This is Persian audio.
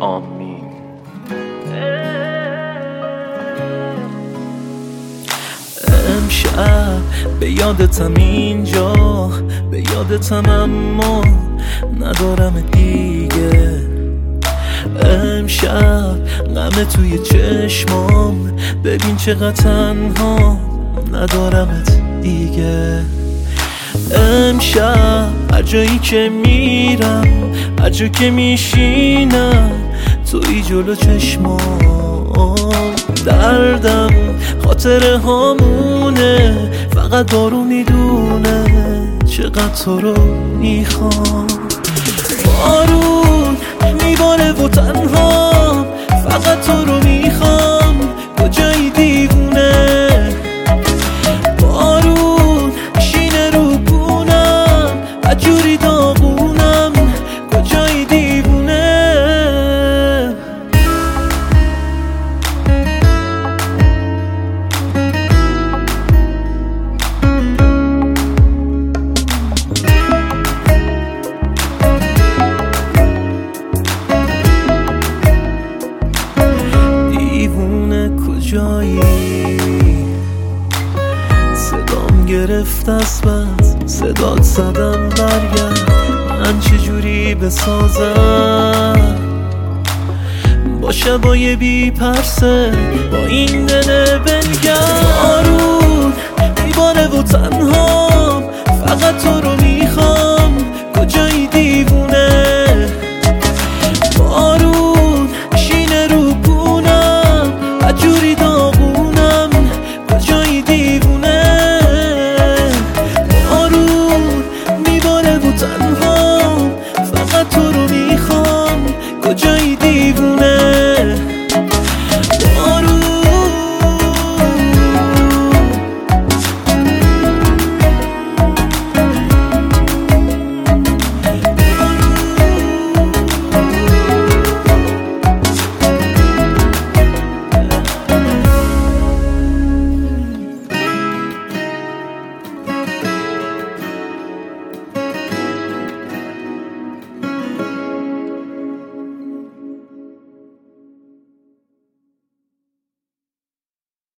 آمین. امشب به یادتم اینجا، به یادتم اما ندارم دیگه. امشب غم توی چشمام، ببین چقدر تنها ندارمت دیگه. امشب هر جایی که میرم، هر جا که میشینم، توی جلو چشمام. دردم خاطره هامونه، فقط دارو میدونه چقدر تو رو میخوام. بارون میباره و تنها، فقط تو رو میخوام. کجایی دیوونه؟ بارون شینه رو بونم، عجوری داغونم. کجایی دیوونه؟ کجایی؟ صدام گرفت از بس، صدات زدم برگرد. من چجوری بسازم با شبای بی پرسه، با این دل بلگرد. بارون میباره و تنها، فقط تو رو میخوام. کجایی؟